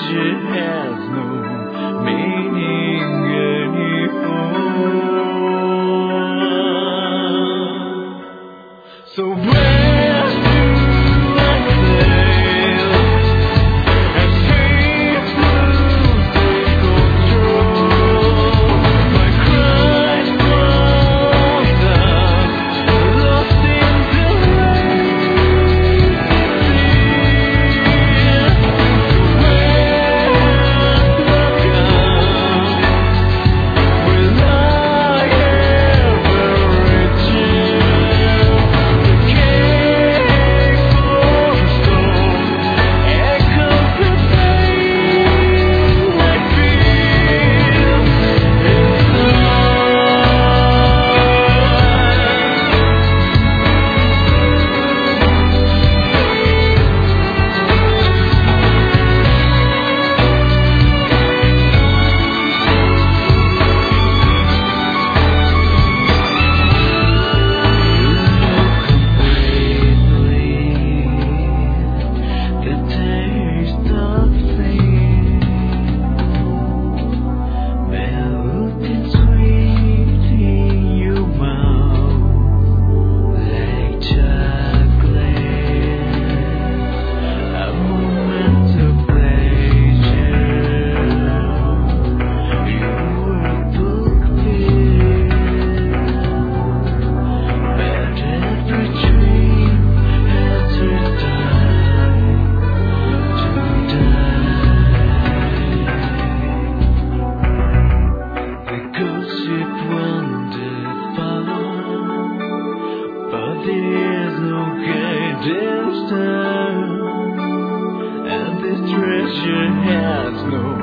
treasure has no meaning anymore. So where do I sail as dreams lose their control? My cries drowned out, lost in the lazy sea. Where do I go? Will I ever reach you? The cave for stone echoes the pain I feel the taste of pain, melting sweet in your mouth like chocolate, a moment of pleasure. You were fulfilled, but every dream has to die. The ghost ship wandered far, but there's no guidance star, and this treasure has no